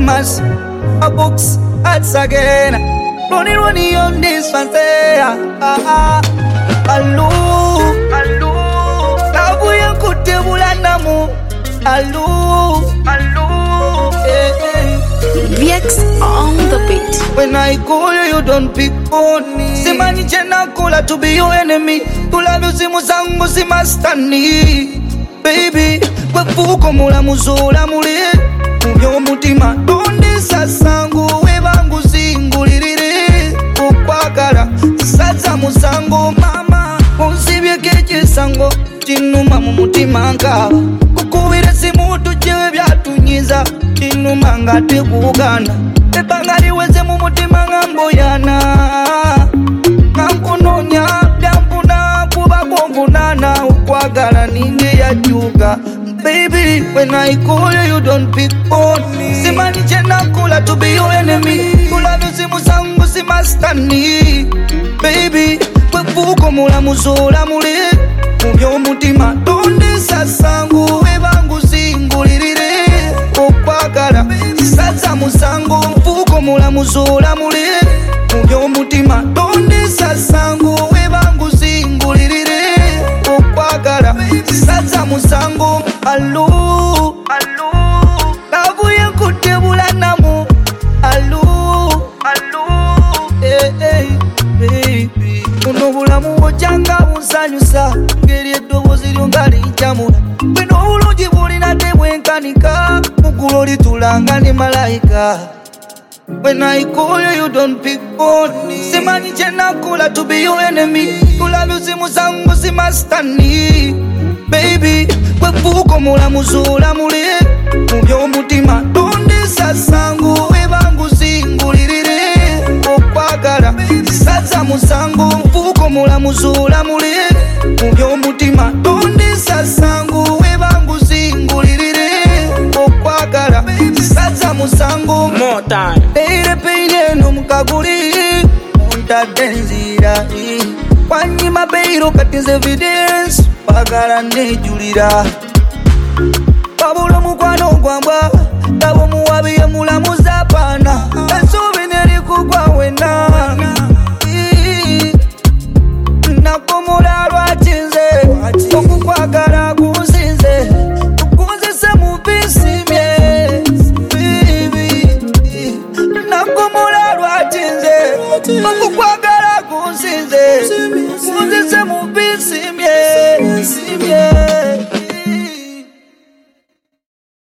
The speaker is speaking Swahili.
famous. A books, ads again. Running on this one, say, Allu, Tabu yankute bulanamu. Allu, VX on the beat. When I call you, you don't pick on me. Simani jena kula to be your enemy. Tula simu zangu simastani. Baby, wefuko mula muzula muli. Mubyo mutima donde sasangu. Webangu zingu liriri. Ukwagala saza musango mama. Unsibye keche sango. Tinuma mumutima nkaba. Kukubire simu tujewe byatunyiza. Tinuma ngate kugana. Ebangari weze mumutima ngamboyana. Ngankunonya Dampuna kuba konfunana. Ukwagala ninge ya juga. Baby, when I call you, you don't pick on me. Simani jena kula to be your enemy. Kula nusimu sangu simastani. Baby, wefuko mula muzula muli. Mubyo mutima donde sasangu. Webangu zingu liriri. Ukwagala saza musango. Mfuko mula muzula muli. Mubyo mutima donde sasangu. Webangu zingu liriri. Ukwagala saza musango. Allu, Tabu yankute bulanamu. Allu, baby. Uno bulamu ojanga bunsanyusa. Ngeri eddobozi lyonga lijamula. Bino bulungi bulina tebwenkanika. Mugulu litulanga ne malayika. When I call you, you don't pick on me. Simani jena kula to be your enemy. Kula simu zangu simastani. Baby, wefuko mula muzula muli. Mubyo mutima donde sasangu. Webangu zingu liriri. Ukwagala saza musango. Mfuko mula muzula muli. Mubyo mutima donde sasangu. Webangu zingu liriri. Ukwagala saza musango. More time. Peire peine no mukaguli. Monta denzira. Wanyima beiro katize evidence. Pagala nejulira. Babula mukwano gwamba.